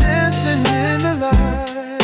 dancing in the light.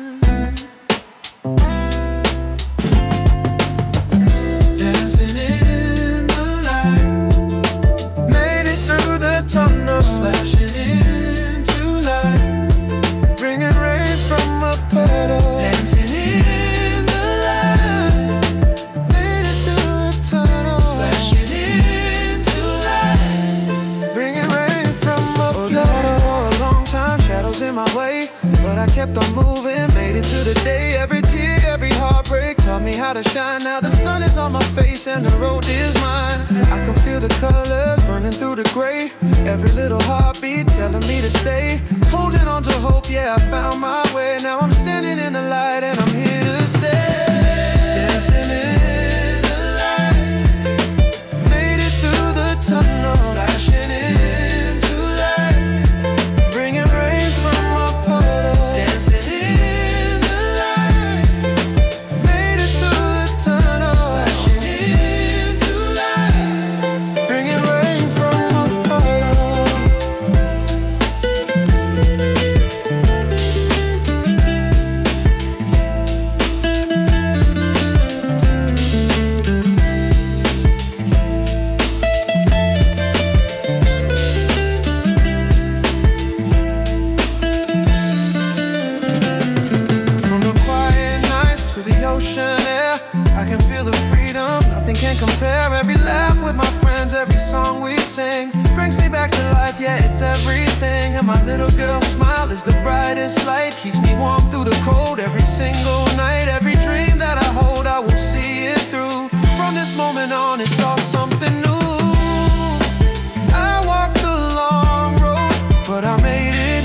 Dancing in the light. Made it through the tunnel, splashing into light, bringing rain from a puddle. Dancing in the light. Made it through the tunnel, splashing into light, bringing rain from a puddle. For a long time, shadows in my way, but I kept on moving, made it to the day. Every tear, every heartbreak taught me how to shine. Now the sun is on my face and the road is mine. I can feel the colors burning through the gray. Every little heartbeat telling me to stay. Holding on to hope, yeah, I found my way. Now I'm standing in the light and I'm here to say, dancing in the light. Made it through the tunnel, flashing into light, bringing rain from a puddle. Dancing in the light. Made it through the tunnel, flashing into light, bringing rain from a puddle. From the quiet nights to the ocean air, I can feel the freedom, nothing can compare. Every laugh with my friends, every song we sing brings me back to life, yeah, it's everything. And my little girl's smile is the brightest light, keeps me warm through the cold every single night. Every dream that I hold, I will see it through. From this moment on, it's all something new. I walked the long road, but I made it